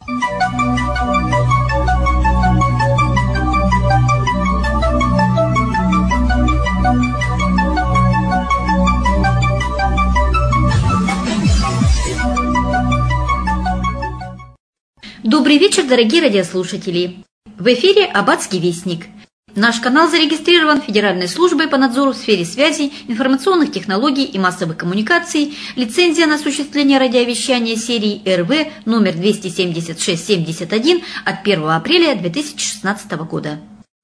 Добрый вечер, дорогие радиослушатели! В эфире «Аббатский вестник». Наш канал зарегистрирован Федеральной службой по надзору в сфере связи, информационных технологий и массовых коммуникаций, лицензия на осуществление радиовещания серии РВ номер 27671 от 1 апреля 2016 года.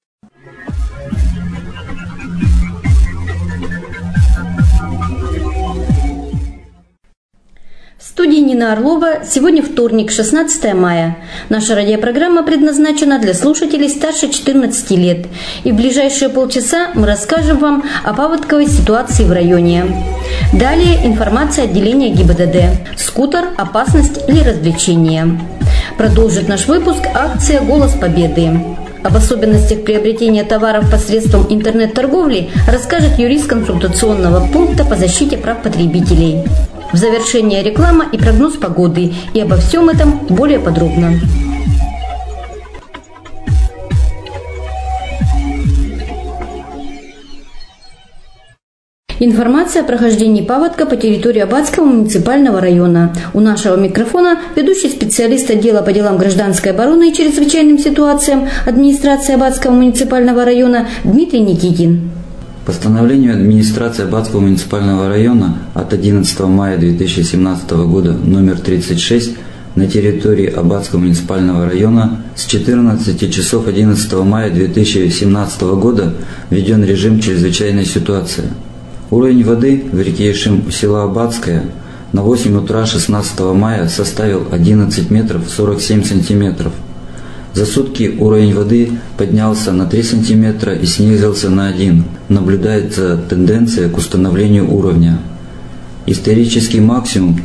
В студии Нина Орлова. Сегодня вторник, 16 мая. Наша радиопрограмма предназначена для слушателей старше 14 лет. И в ближайшие полчаса мы расскажем вам о паводковой ситуации в районе. Далее информация отделения ГИБДД. Скутер, опасность или развлечение. Продолжит наш выпуск акция «Голос Победы». Об особенностях приобретения товаров посредством интернет-торговли расскажет юрист консультационного пункта по защите прав потребителей. В завершение реклама и прогноз погоды. И обо всем этом более подробно. Информация о прохождении паводка по территории Аббатского муниципального района. У нашего микрофона ведущий специалист отдела по делам гражданской обороны и чрезвычайным ситуациям администрации Аббатского муниципального района Дмитрий Никитин. Постановлению администрации Аббатского муниципального района от 11 мая 2017 года номер 36 на территории Аббатского муниципального района с 14 часов 11 мая 2017 года введен режим чрезвычайной ситуации. Уровень воды в реке Ишим у села Аббатское на 8 утра 16 мая составил 11 метров 47 сантиметров. За сутки уровень воды поднялся на 3 сантиметра и снизился на 1. Наблюдается тенденция к установлению уровня. Исторический максимум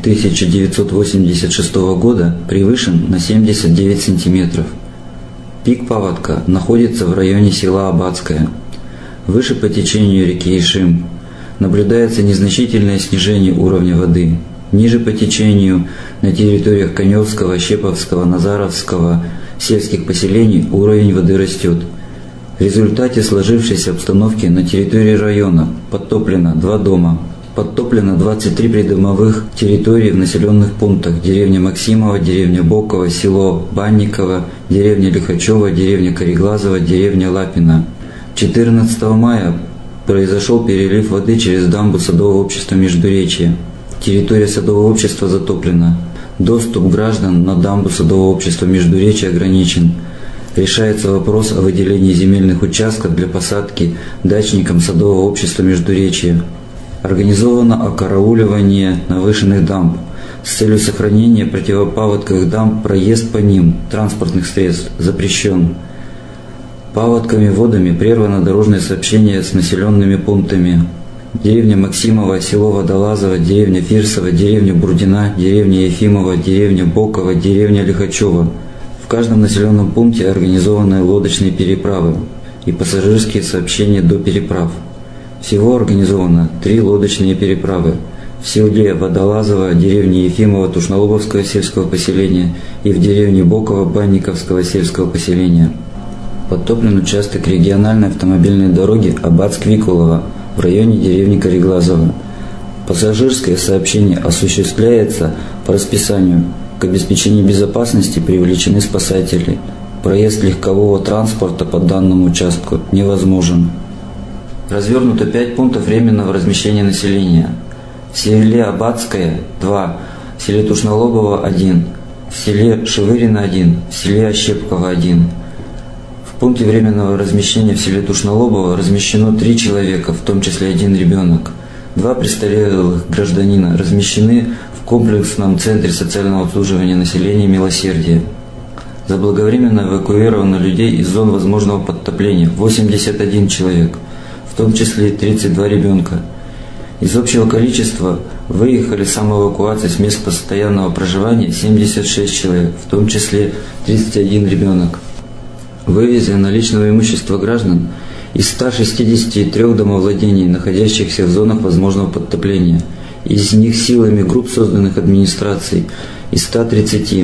1986 года превышен на 79 сантиметров. Пик паводка находится в районе села Аббатское. Выше по течению реки Ишим наблюдается незначительное снижение уровня воды. Ниже по течению на территориях Коневского, Щеповского, Назаровского сельских поселений уровень воды растет. В результате сложившейся обстановки на территории района подтоплено 2 дома, подтоплено 23 придомовых территорий в населенных пунктах: деревня Максимова, деревня Боково, село Банниково, деревня Лихачева, деревня Кореглазова, деревня Лапина. 14 мая произошел перелив воды через дамбу садового общества Междуречье. Территория садового общества затоплена. Доступ граждан на дамбу садового общества Междуречье ограничен. Решается вопрос о выделении земельных участков для посадки дачникам садового общества Междуречье. Организовано окарауливание навышенных дамб. С целью сохранения противопаводковых дамб проезд по ним транспортных средств запрещен. Паводковыми водами прервано дорожное сообщение с населенными пунктами: деревня Максимова, село Водолазово, деревня Фирсово, деревня Бурдина, деревня Ефимова, деревня Боково, деревня Лихачева. В каждом населенном пункте организованы лодочные переправы и пассажирские сообщения до переправ. Всего организовано 3 лодочные переправы в селе Водолазово, деревне Ефимова Тушнолобовского сельского поселения и в деревне Боково Банниковского сельского поселения. Подтоплен участок региональной автомобильной дороги Аббатск-Викулово в районе деревни Кореглазово. Пассажирское сообщение осуществляется по расписанию. К обеспечению безопасности привлечены спасатели. Проезд легкового транспорта по данному участку невозможен. Развернуто 5 пунктов временного размещения населения. В селе Аббатское – 2, в селе Тушнолобово – 1, в селе Шевырино – 1, в селе Ощепково – 1. В пункте временного размещения в селе Тушнолобово размещено 3 человека, в том числе 1 ребенок. 2 престарелых гражданина размещены в комплексном центре социального обслуживания населения «Милосердие». Заблаговременно эвакуировано людей из зон возможного подтопления 81 человек, в том числе 32 ребенка. Из общего количества выехали с самоэвакуации с мест постоянного проживания 76 человек, в том числе 31 ребенок. Вывезено личного имущества граждан из 163 домовладений, находящихся в зонах возможного подтопления. Из них силами групп, созданных администрацией, из 130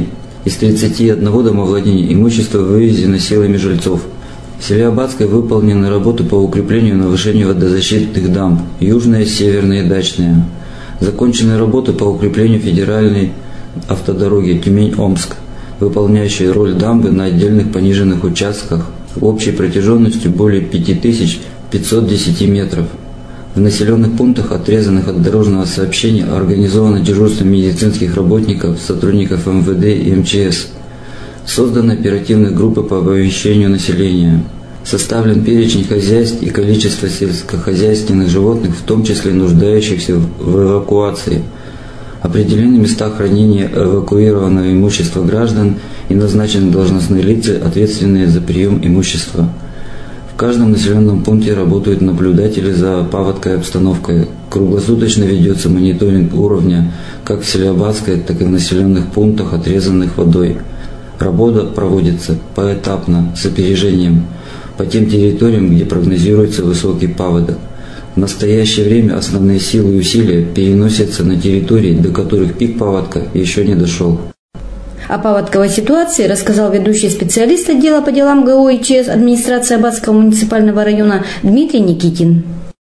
Из 31 домовладения имущество вывезено силами жильцов. В селе Аббатское выполнены работы по укреплению и навышению водозащитных дамб, южная, северная и дачная. Закончены работы по укреплению федеральной автодороги Тюмень-Омск, выполняющей роль дамбы на отдельных пониженных участках общей протяженностью более 5510 метров. В населенных пунктах, отрезанных от дорожного сообщения, организовано дежурство медицинских работников, сотрудников МВД и МЧС. Созданы оперативные группы по оповещению населения. Составлен перечень хозяйств и количество сельскохозяйственных животных, в том числе нуждающихся в эвакуации. Определены места хранения эвакуированного имущества граждан и назначены должностные лица, ответственные за прием имущества. В каждом населенном пункте работают наблюдатели за паводковой обстановкой. Круглосуточно ведется мониторинг уровня как в селе Аббатское, так и в населенных пунктах, отрезанных водой. Работа проводится поэтапно, с опережением, по тем территориям, где прогнозируется высокий паводок. В настоящее время основные силы и усилия переносятся на территории, до которых пик паводка еще не дошел. О паводковой ситуации рассказал ведущий специалист отдела по делам ГО и ЧС администрации Аббатского муниципального района Дмитрий Никитин.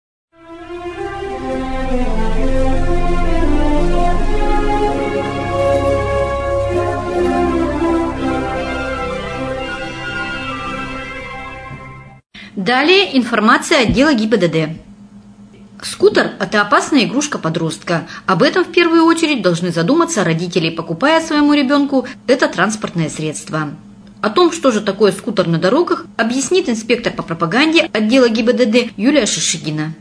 Далее информация отдела ГИБДД. Скутер – это опасная игрушка подростка. Об этом в первую очередь должны задуматься родители, покупая своему ребенку это транспортное средство. О том, что же такое скутер на дорогах, объяснит инспектор по пропаганде отдела ГИБДД Юлия Шишигина.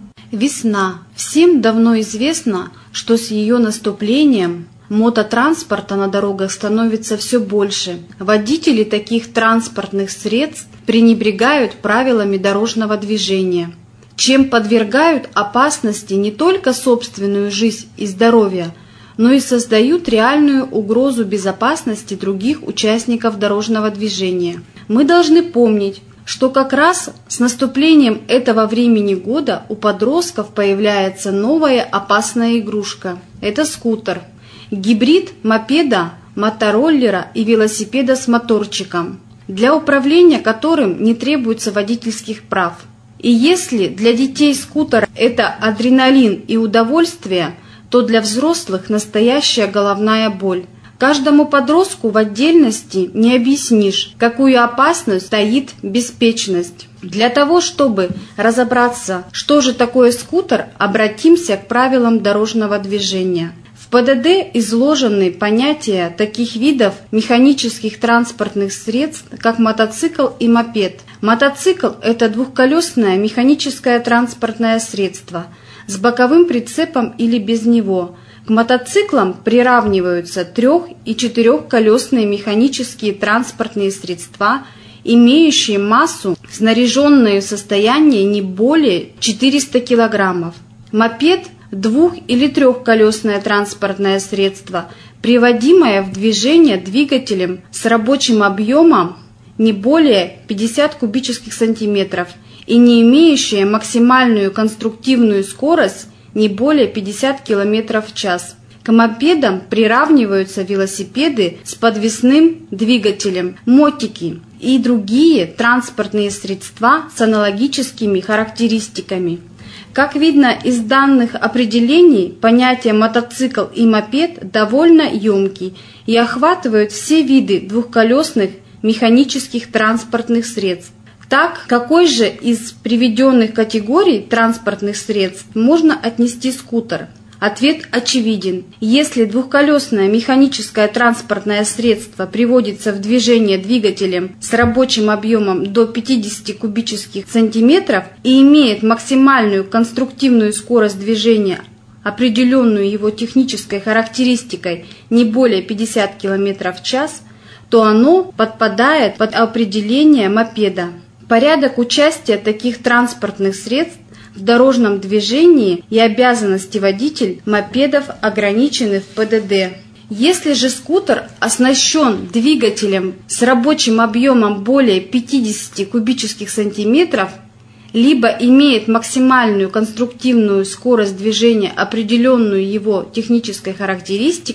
Весна. Всем давно известно, что с ее наступлением мототранспорта на дорогах становится все больше. Водители таких транспортных средств пренебрегают правилами дорожного движения, чем подвергают опасности не только собственную жизнь и здоровье, но и создают реальную угрозу безопасности других участников дорожного движения. Мы должны помнить, что как раз с наступлением этого времени года у подростков появляется новая опасная игрушка. Это скутер. Гибрид мопеда, мотороллера и велосипеда с моторчиком, для управления которым не требуется водительских прав. И если для детей скутер – это адреналин и удовольствие, то для взрослых настоящая головная боль. Каждому подростку в отдельности не объяснишь, какую опасность таит беспечность. Для того, чтобы разобраться, что же такое скутер, обратимся к правилам дорожного движения. В ПДД изложены понятия таких видов механических транспортных средств, как мотоцикл и мопед. Мотоцикл – это двухколесное механическое транспортное средство с боковым прицепом или без него. К мотоциклам приравниваются трех- и четырехколесные механические транспортные средства, имеющие массу, снаряженную в состоянии не более 400 кг. Мопед – двух- или трехколесное транспортное средство, приводимое в движение двигателем с рабочим объемом не более 50 кубических сантиметров и не имеющее максимальную конструктивную скорость не более 50 км в час. К мопедам приравниваются велосипеды с подвесным двигателем, мотики и другие транспортные средства с аналогическими характеристиками. Как видно из данных определений, понятие мотоцикл и мопед довольно емкий и охватывают все виды двухколесных механических транспортных средств. Так, к какой же из приведенных категорий транспортных средств можно отнести скутер? Ответ очевиден. Если двухколесное механическое транспортное средство приводится в движение двигателем с рабочим объемом до 50 кубических сантиметров и имеет максимальную конструктивную скорость движения, определенную его технической характеристикой не более 50 км в час, то оно подпадает под определение мопеда. Порядок участия таких транспортных средств в дорожном движении и обязанности водителей мопедов ограничены в ПДД. Если же скутер оснащен двигателем с рабочим объемом более 50 кубических сантиметров, либо имеет максимальную конструктивную скорость движения, определенную его технической характеристикой,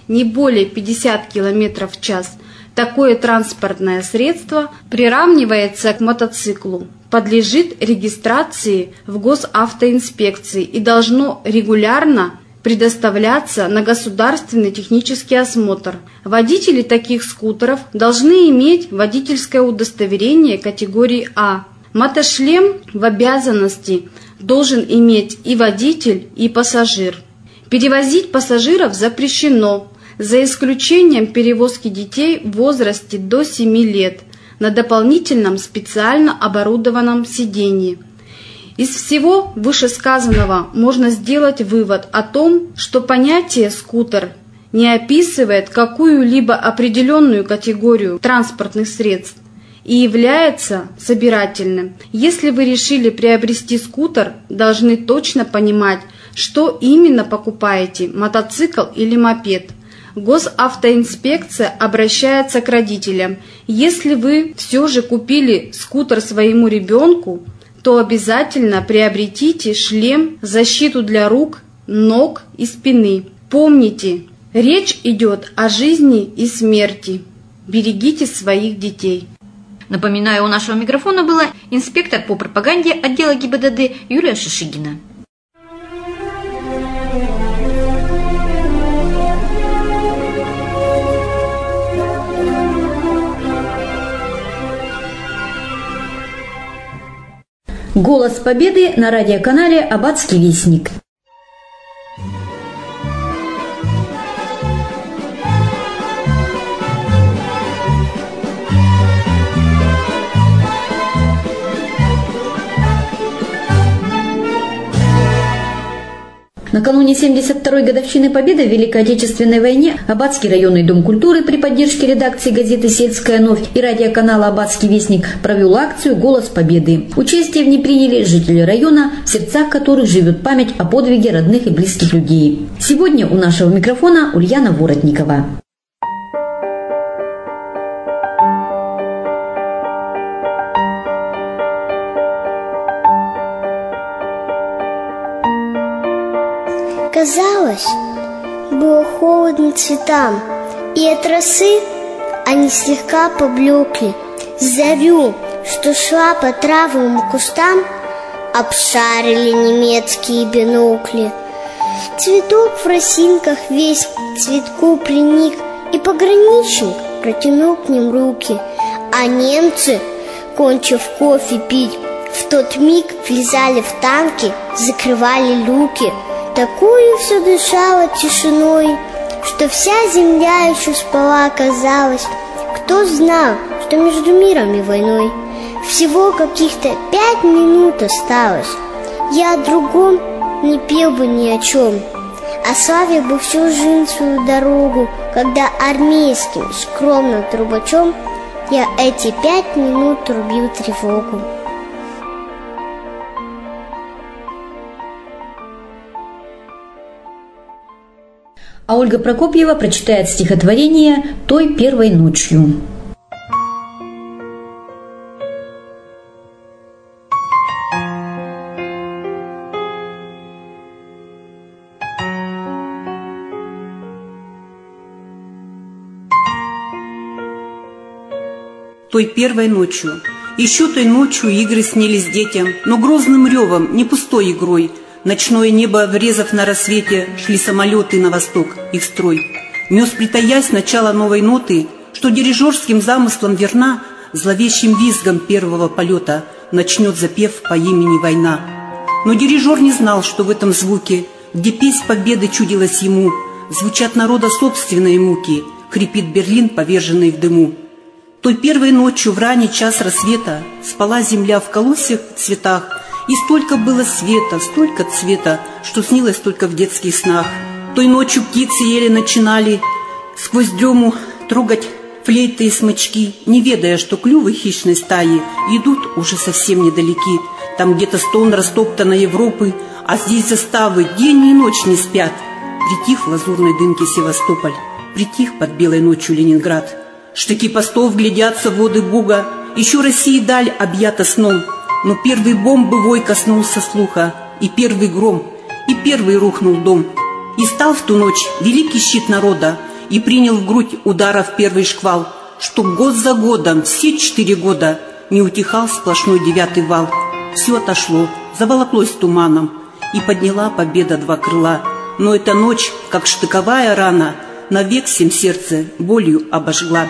не более 50 км в час, такое транспортное средство приравнивается к мотоциклу, подлежит регистрации в госавтоинспекции и должно регулярно предоставляться на государственный технический осмотр. Водители таких скутеров должны иметь водительское удостоверение категории А. Мотошлем в обязанности должен иметь и водитель, и пассажир. Перевозить пассажиров запрещено, за исключением перевозки детей в возрасте до 7 лет на дополнительном специально оборудованном сидении. Из всего вышесказанного можно сделать вывод о том, что понятие «скутер» не описывает какую-либо определенную категорию транспортных средств и является собирательным. Если вы решили приобрести скутер, должны точно понимать, что именно покупаете – мотоцикл или мопед. Госавтоинспекция обращается к родителям. Если вы все же купили скутер своему ребенку, то обязательно приобретите шлем, защиту для рук, ног и спины. Помните, речь идет о жизни и смерти. Берегите своих детей. Напоминаю, у нашего микрофона была инспектор по пропаганде отдела ГИБДД Юлия Шишигина. Голос Победы на радиоканале «Аббатский вестник». Накануне 72-й годовщины Победы в Великой Отечественной войне Аббатский районный дом культуры при поддержке редакции газеты «Сельская новь» и радиоканала «Аббатский вестник» провел акцию «Голос Победы». Участие в ней приняли жители района, в сердцах которых живет память о подвиге родных и близких людей. Сегодня у нашего микрофона Ульяна Воротникова. Казалось, было холодно цветам, и от росы они слегка поблекли. Зарю, что шла по травам и кустам, обшарили немецкие бинокли. Цветок в росинках весь цветку приник, и пограничник протянул к ним руки. А немцы, кончив кофе пить, в тот миг влезали в танки, закрывали люки. Такую все дышало тишиной, что вся земля еще спала, казалось. Кто знал, что между миром и войной всего каких-то 5 минут осталось. Я о другом не пел бы ни о чем, ославил бы всю жизнь свою дорогу, когда армейским скромным трубачом я эти 5 минут рубил тревогу. А Ольга Прокопьева прочитает стихотворение «Той первой ночью». Той первой ночью. Еще той ночью игры снились детям, но грозным ревом, не пустой игрой. Ночное небо, врезав на рассвете, шли самолеты на восток, их строй. Нес, притаясь, начало новой ноты, что дирижерским замыслом верна, зловещим визгом первого полета начнет запев по имени «Война». Но дирижер не знал, что в этом звуке, где песнь победы чудилась ему, звучат народа собственные муки, хрипит Берлин, поверженный в дыму. Той первой ночью в ранний час рассвета спала земля в колосьях и цветах, и столько было света, столько цвета, что снилось только в детских снах. Той ночью птицы еле начинали сквозь дрему трогать флейты и смычки, не ведая, что клювы хищной стаи идут уже совсем недалеки. Там где-то стон растоптанной Европы, а здесь заставы день и ночь не спят. Притих в лазурной дымке Севастополь, притих под белой ночью Ленинград. Штыки постов глядятся в воды Буга, еще России даль объята сном. Но первый бомбы вой коснулся слуха, и первый гром, и первый рухнул дом. И стал в ту ночь великий щит народа, и принял в грудь ударов первый шквал, чтоб год за годом, все 4 года, не утихал сплошной 9-й вал. Все отошло, заволоклось туманом, и подняла победа 2 крыла. Но эта ночь, как штыковая рана, навек всем сердце болью обожгла.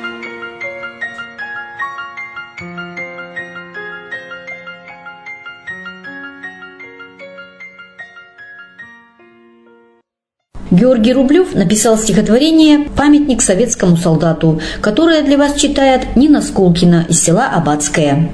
Георгий Рублев написал стихотворение «Памятник советскому солдату», которое для вас читает Нина Скулкина из села Аббатское.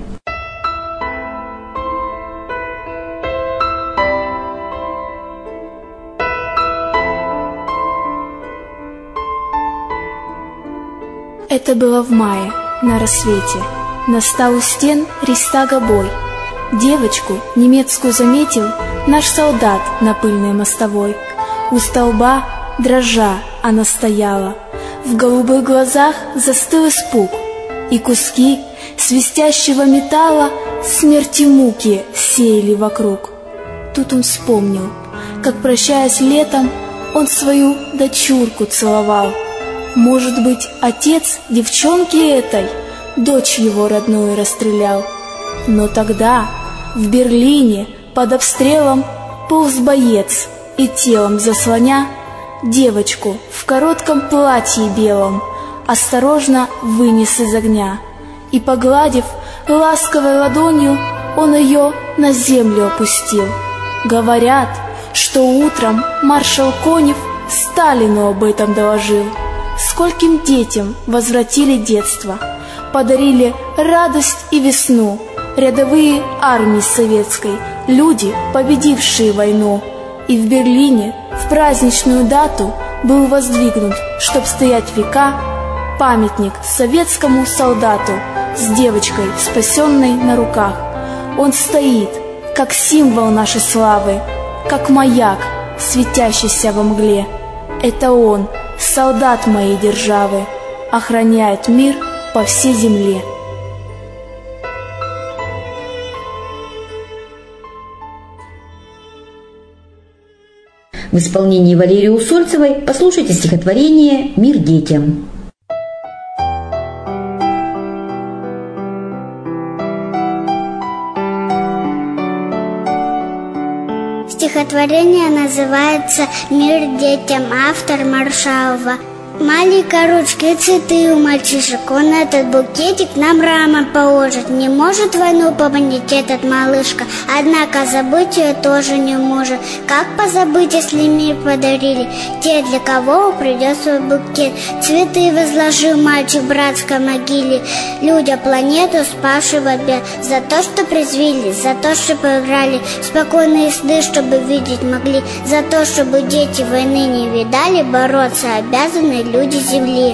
Это было в мае, на рассвете. Настал у стен Рейхстага бой. Девочку немецкую заметил наш солдат на пыльной мостовой. У столба, дрожа, она стояла. В голубых глазах застыл испуг, и куски свистящего металла смерти муки сеяли вокруг. Тут он вспомнил, как, прощаясь летом, он свою дочурку целовал. Может быть, отец девчонки этой дочь его родную расстрелял. Но тогда в Берлине под обстрелом полз боец, и телом заслоня девочку в коротком платье белом осторожно вынес из огня. И, погладив ласковой ладонью, он ее на землю опустил. Говорят, что утром маршал Конев Сталину об этом доложил. Скольким детям возвратили детство, подарили радость и весну рядовые армии советской, люди, победившие войну. И в Берлине в праздничную дату был воздвигнут, чтоб стоять века, памятник советскому солдату с девочкой, спасенной на руках. Он стоит, как символ нашей славы, как маяк, светящийся во мгле. Это он, солдат моей державы, охраняет мир по всей земле. В исполнении Валерии Усольцевой послушайте стихотворение «Мир детям». Стихотворение называется «Мир детям», автор Маршалова. Маленькой ручкой цветы у мальчишек, он этот букетик нам рама положит. Не может войну помнить этот малышка, однако забыть ее тоже не может. Как позабыть, если мир подарили те, для кого придет свой букет? Цветы возложил мальчик в братской могиле, людя планету спавший в обед. За то, что призвили, за то, что поиграли, спокойные сны, чтобы видеть могли, за то, чтобы дети войны не видали, бороться обязаны люди земли.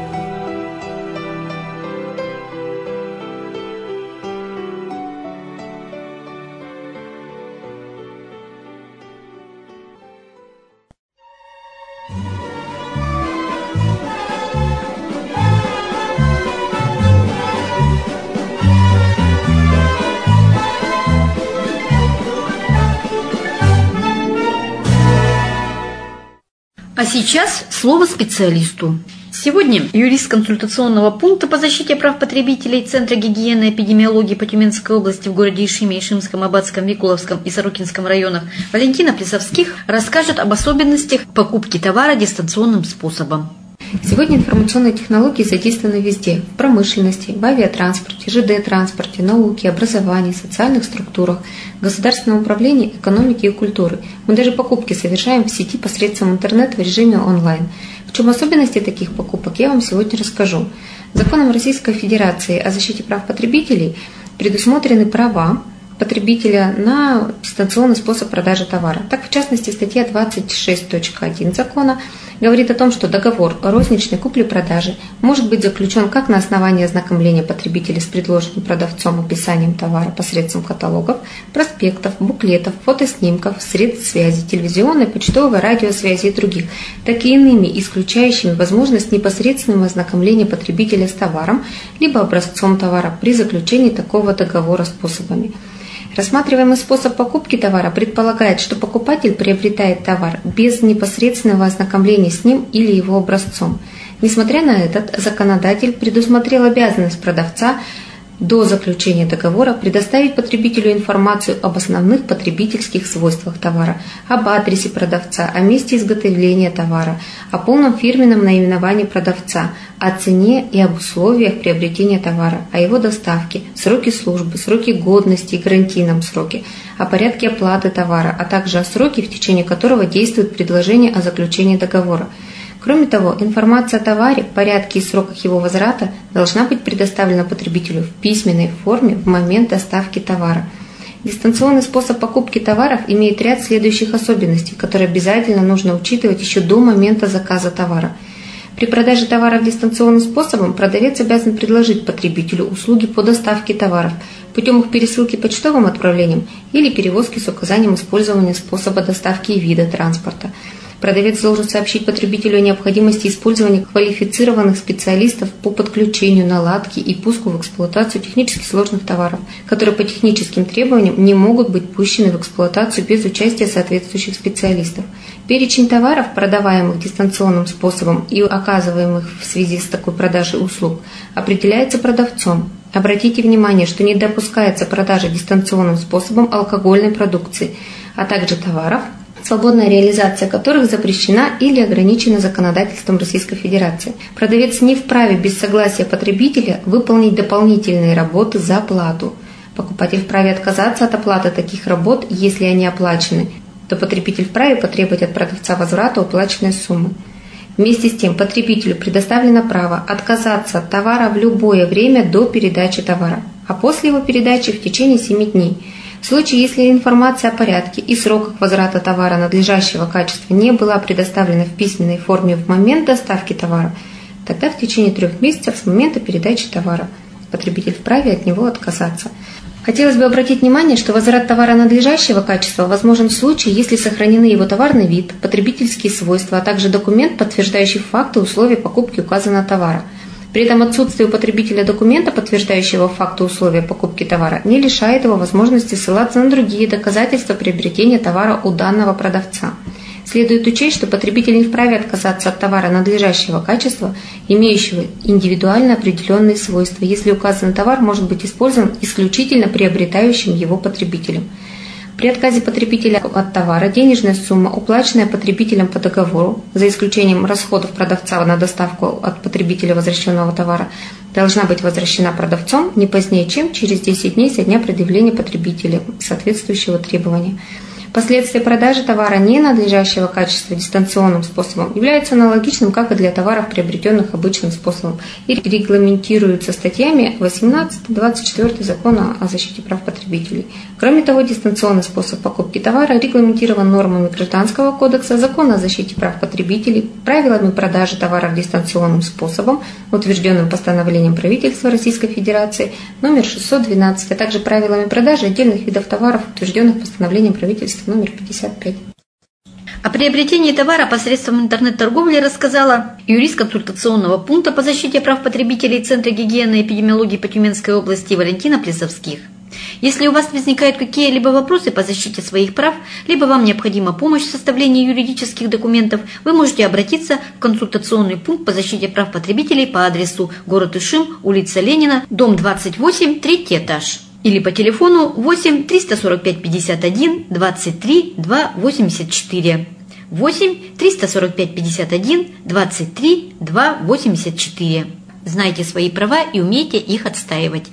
А сейчас слово специалисту. Сегодня юрист консультационного пункта по защите прав потребителей Центра гигиены и эпидемиологии по Тюменской области в городе Ишиме, Ишимском, Аббатском, Викуловском и Сорокинском районах Валентина Плесовских расскажет об особенностях покупки товара дистанционным способом. Сегодня информационные технологии задействованы везде – в промышленности, в авиатранспорте, ЖД-транспорте, науке, образовании, социальных структурах, государственном управлении, экономике и культуры. Мы даже покупки совершаем в сети посредством интернета в режиме онлайн. В чем особенности таких покупок, я вам сегодня расскажу. Законом Российской Федерации о защите прав потребителей предусмотрены права потребителя на дистанционный способ продажи товара. Так, в частности, статья 26.1 закона говорит о том, что договор о розничной купле-продаже может быть заключен как на основании ознакомления потребителя с предложенным продавцом описанием товара посредством каталогов, проспектов, буклетов, фотоснимков, средств связи, телевизионной, почтовой, радиосвязи и других, так и иными, исключающими возможность непосредственного ознакомления потребителя с товаром либо образцом товара при заключении такого договора способами. Рассматриваемый способ покупки товара предполагает, что покупатель приобретает товар без непосредственного ознакомления с ним или его образцом. Несмотря на это, законодатель предусмотрел обязанность продавца до заключения договора предоставить потребителю информацию об основных потребительских свойствах товара, об адресе продавца, о месте изготовления товара, о полном фирменном наименовании продавца, о цене и об условиях приобретения товара, о его доставке, сроки службы, сроки годности и гарантийном сроке, о порядке оплаты товара, а также о сроке, в течение которого действует предложение о заключении договора. Кроме того, информация о товаре, порядке и сроках его возврата должна быть предоставлена потребителю в письменной форме в момент доставки товара. Дистанционный способ покупки товаров имеет ряд следующих особенностей, которые обязательно нужно учитывать еще до момента заказа товара. При продаже товаров дистанционным способом продавец обязан предложить потребителю услуги по доставке товаров путем их пересылки почтовым отправлением или перевозки с указанием использования способа доставки и вида транспорта. Продавец должен сообщить потребителю о необходимости использования квалифицированных специалистов по подключению, наладке и пуску в эксплуатацию технически сложных товаров, которые по техническим требованиям не могут быть пущены в эксплуатацию без участия соответствующих специалистов. Перечень товаров, продаваемых дистанционным способом и оказываемых в связи с такой продажей услуг, определяется продавцом. Обратите внимание, что не допускается продажа дистанционным способом алкогольной продукции, а также товаров, свободная реализация которых запрещена или ограничена законодательством Российской Федерации. Продавец не вправе без согласия потребителя выполнить дополнительные работы за плату. Покупатель вправе отказаться от оплаты таких работ, если они оплачены, то потребитель вправе потребовать от продавца возврата уплаченной суммы. Вместе с тем, потребителю предоставлено право отказаться от товара в любое время до передачи товара, а после его передачи в течение 7 дней. В случае, если информация о порядке и сроках возврата товара надлежащего качества не была предоставлена в письменной форме в момент доставки товара, тогда в течение 3 месяцев с момента передачи товара потребитель вправе от него отказаться. Хотелось бы обратить внимание, что возврат товара надлежащего качества возможен в случае, если сохранены его товарный вид, потребительские свойства, а также документ, подтверждающий факты и условия покупки указанного товара. При этом отсутствие у потребителя документа, подтверждающего факты и условия покупки товара, не лишает его возможности ссылаться на другие доказательства приобретения товара у данного продавца. Следует учесть, что потребитель не вправе отказаться от товара надлежащего качества, имеющего индивидуально определенные свойства, если указанный товар может быть использован исключительно приобретающим его потребителем. При отказе потребителя от товара денежная сумма, уплаченная потребителем по договору, за исключением расходов продавца на доставку от потребителя возвращенного товара, должна быть возвращена продавцом не позднее, чем через 10 дней со дня предъявления потребителя соответствующего требования. Последствия продажи товара ненадлежащего качества дистанционным способом являются аналогичным, как и для товаров, приобретенных обычным способом, и регламентируются статьями 18-24 Закона о защите прав потребителей. Кроме того, дистанционный способ покупки товара регламентирован нормами Гражданского кодекса, Закона о защите прав потребителей, правилами продажи товаров дистанционным способом, утвержденным постановлением правительства Российской Федерации номер 612, а также правилами продажи отдельных видов товаров, утвержденных постановлением правительства номер 55. О приобретении товара посредством интернет-торговли рассказала юрист консультационного пункта по защите прав потребителей Центра гигиены и эпидемиологии по Тюменской области Валентина Плесовских. Если у вас возникают какие-либо вопросы по защите своих прав, либо вам необходима помощь в составлении юридических документов, вы можете обратиться в консультационный пункт по защите прав потребителей по адресу город Ишим, улица Ленина, дом 28, 3-й этаж. Или по телефону 8 345 51 23 2 84. 8 345 51 23 2 84. Знайте свои права и умейте их отстаивать.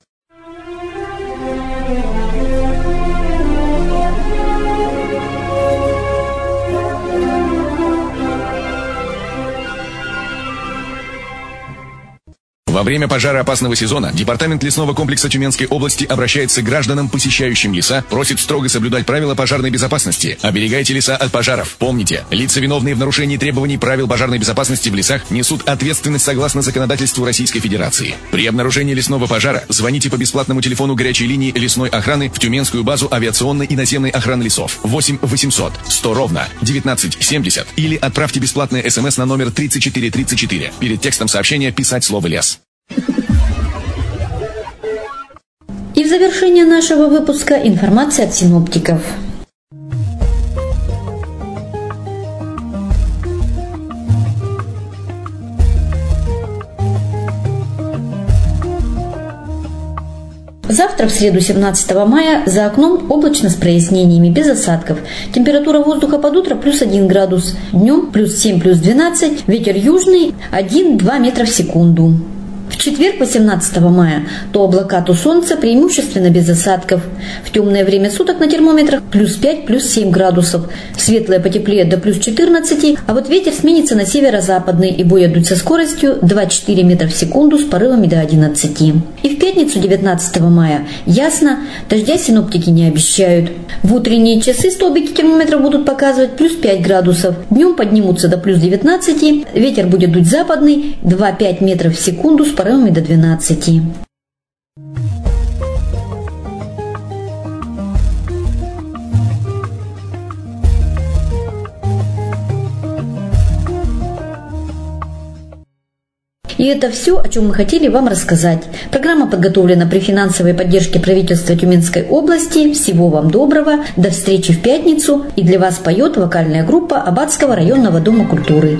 Во время пожароопасного сезона Департамент лесного комплекса Тюменской области обращается к гражданам, посещающим леса, просит строго соблюдать правила пожарной безопасности. Оберегайте леса от пожаров. Помните, лица, виновные в нарушении требований правил пожарной безопасности в лесах, несут ответственность согласно законодательству Российской Федерации. При обнаружении лесного пожара звоните по бесплатному телефону горячей линии лесной охраны в Тюменскую базу авиационной и наземной охраны лесов 8 800 100 ровно 1970 или отправьте бесплатное СМС на номер 3434. Перед текстом сообщения писать слово «лес». И в завершение нашего выпуска информация от синоптиков. Завтра, в среду 17 мая, за окном облачно с прояснениями, без осадков. Температура воздуха под утро плюс 1 градус, днем плюс 7, плюс 12, ветер южный 1-2 метра в секунду. В четверг, 18 мая, то облака, то солнце, преимущественно без осадков. В темное время суток на термометрах плюс 5, плюс 7 градусов. В светлое потеплеет до плюс 14, а вот ветер сменится на северо-западный и будет дуть со скоростью 2-4 метра в секунду с порывами до 11. И в пятницу, 19 мая, ясно, дождя синоптики не обещают. В утренние часы столбики термометра будут показывать плюс 5 градусов. Днем поднимутся до плюс 19, ветер будет дуть западный 2-5 метров в секунду с порывами до 12. И это все, о чем мы хотели вам рассказать. Программа подготовлена при финансовой поддержке правительства Тюменской области. Всего вам доброго. До встречи в пятницу. И для вас поет вокальная группа Аббатского районного дома культуры.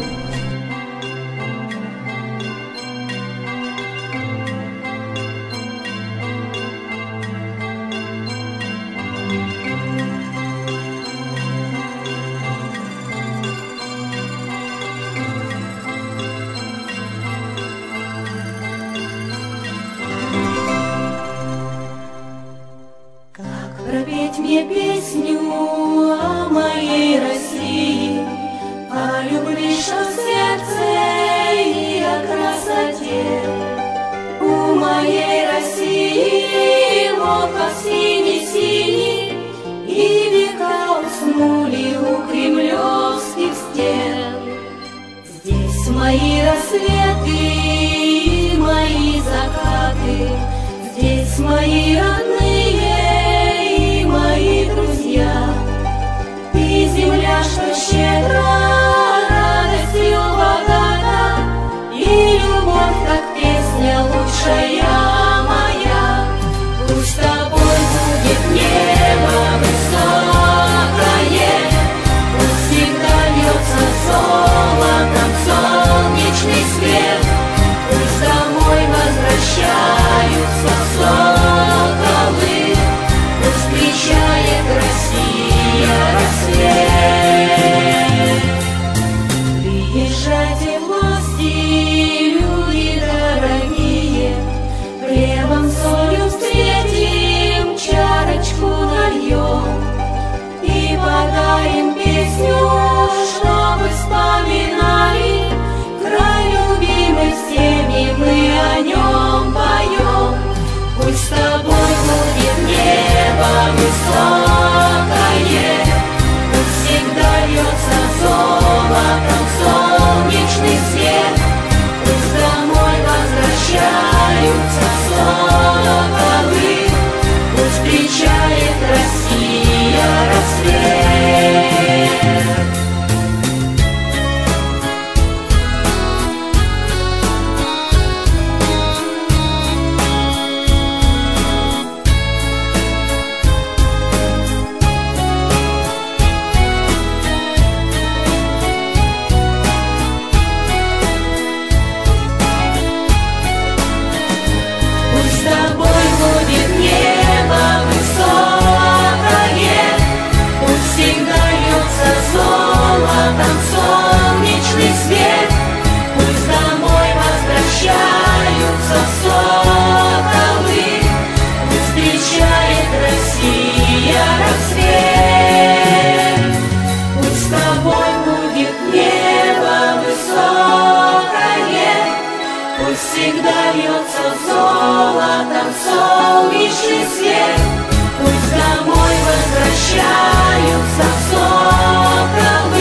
Пропеть мне песню о моей России, о любви, что в сердце, и о красоте. У моей России локон синий-синий, и века уснули у кремлевских стен. Здесь мои рассветы и мои закаты, здесь мои родные мои друзья, и земля, что щедро радостью богата, и любовь, как песня лучшая моя. Пусть с тобой будет небо высокое, пусть всегда льется золотом солнечный свет, пусть домой возвращаются соколы, встречает Россия рассвет. Приезжайте в гости, люди дорогие, хлебом, солью встретим, чарочку нальем и подарим песню, чтобы вспоминали край любимый всеми, мы о нем поем. Пусть с тобой будет небо высокое, пусть всегда льется золотом солнечный свет, пусть домой возвращаются соколы, пусть встречает Россия рассвет. Солнечный свет, пусть домой возвращаются соколы, пусть встречает Россия рассвет. Пусть с тобой будет небо высокое, пусть всегда льется золотом солнечный свет, пусть домой возвращаются соколы,